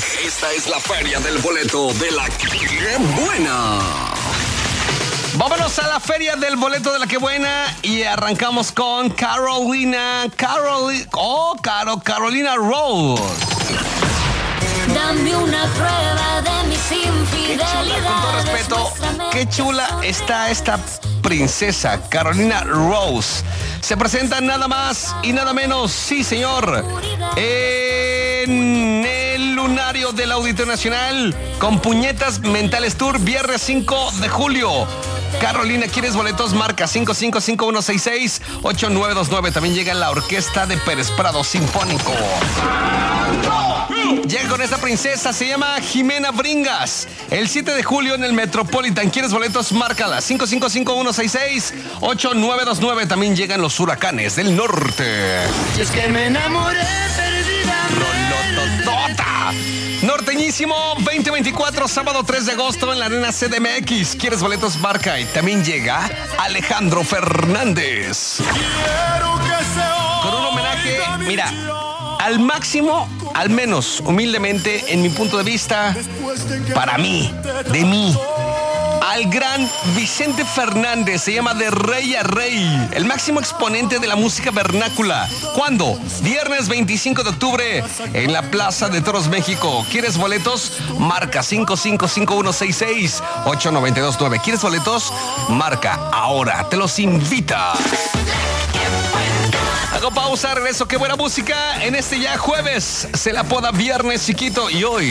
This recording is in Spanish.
Esta es la feria del boleto de la que buena. Vámonos a la feria del boleto de la que buena y arrancamos con Carolina Rose. Dame una prueba de mis infidelidades. Con todo respeto, qué chula está esta princesa, Carolina Rose. Se presenta nada más y nada menos, sí señor, en el lunario del Auditorio Nacional con Puñetas Mentales Tour, viernes 5 de julio. Carolina, ¿quieres boletos? Marca 5551668929. También llega la orquesta de Pérez Prado Sinfónico. Llega con esta princesa, se llama Jimena Bringas. El 7 de julio en el Metropolitan. ¿Quieres boletos? Márcala 5551668929. También llegan los Huracanes del Norte. Y es que me enamoré perdidamente. ¡Rolototota! Norteñísimo 2024, sábado 3 de agosto en la Arena CDMX. ¿Quieres boletos? Marca. Y también llega Alejandro Fernández. Con un homenaje, mira, al máximo, al menos humildemente, en mi punto de vista, para mí, de mí, al gran Vicente Fernández. Se llama De Rey a Rey, el máximo exponente de la música vernácula. ¿Cuándo? Viernes 25 de octubre en la Plaza de Toros, México. ¿Quieres boletos? Marca 5551668929. ¿Quieres boletos? Marca ahora, te los invita. Hago pausa, regreso. Qué buena música en este ya jueves. Se la apoda Viernes Chiquito y hoy